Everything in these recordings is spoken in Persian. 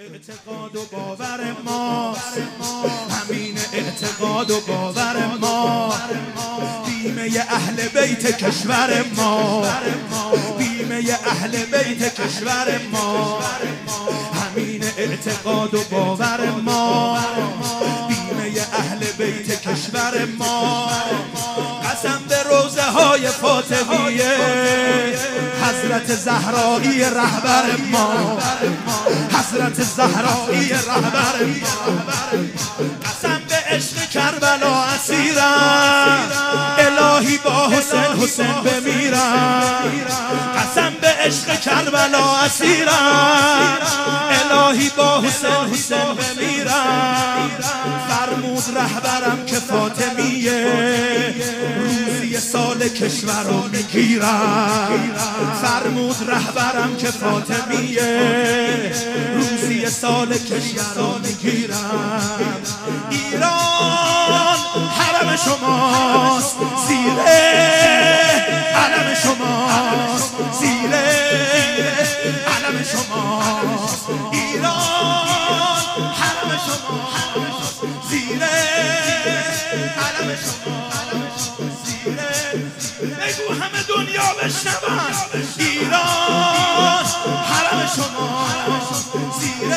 اعتقاد و باور ما، همین اعتقاد و باور ما، بیمه اهل بیت کشور ما، بیمه اهل بیت کشور ما، همین اعتقاد و باور ما، بیمه اهل بیت کشور ما. قسم به روزه های فاطمیه حضرت زهرایی رهبر ما، حضرت زهرایی رهبر ما. قسم به عشق کربلا اسیرم، الهی با حسین بمیرم. قسم به عشق کربلا اسیرم، الهی با حسین بمیرم. فرمود رهبرم که فاطمیه روزی سال کشور رو میگیرم. فرمود رهبرم که فاطمیه روزی سال کشور رو میگیرم. ایران حرم شماست، زیر علم شماست، زیر علم شماست. ایران حرم شماست، زیر علم شماست، زیر. بگو همه دنیا بشنون، ایران حرم شماست، زیر.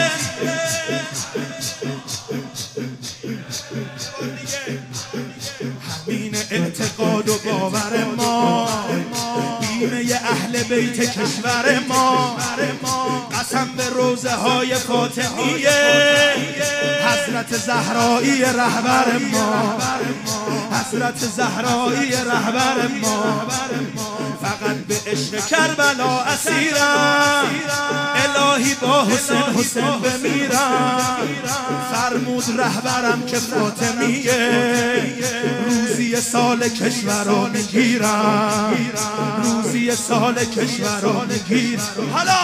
همین اعتقاد و باور ما، بیمه اهل بیت کشور ما. قسم به روزه های فاطمیه حضرت زهرایی رهبر ما، حضرت زهرایی رهبر ما. فقط به عشق کربلا اسیرم، الهی با حسین بمیرم. فرمود رهبرم که فاطمیه روزی سال کشور رو میگیرم، روزی سال کشور رو میگیرم. حالا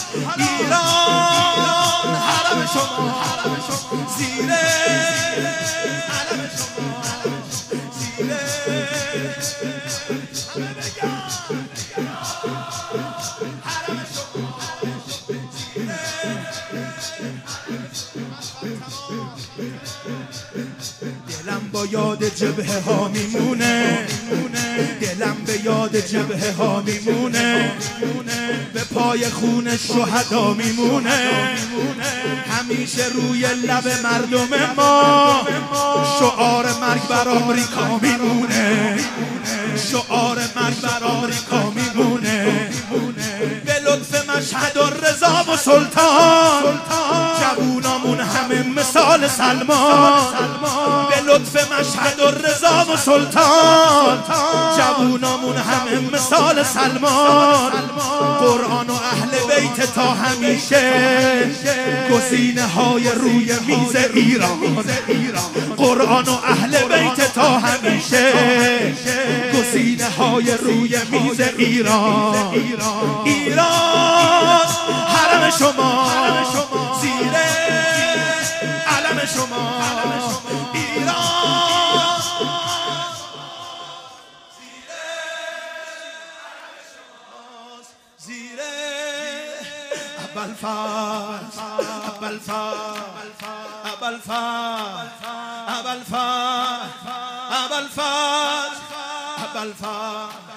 ایران حرم شما، زیر علم شما، زیر. دلم با یاد جبهه ها میمونه، دلم به یاد جبهه ها میمونه، به پای خون شهدا میمونه. همیشه روی لب مردم ما شعار مرگ بر آمریکا میمونه، شعار مرگ بر آمریکا میمونه. به لطف مشهد و رضا و سلطان جوونامون همه مثال سلمان. به لطف مشهد و رضا و سلطان جوونامون همه مثال سلمان. قرآن و اهل بیت تا همیشه گزینه های روی میز ایران. قرآن و اهل بیت تا همیشه گزینه های روی میز ایران. ایران حرم شما، زیر علم شما. ایران زیر ابوالفضل، ابوالفضل، ابوالفضل، ابوالفضل، ابوالفضل، ابوالفضل.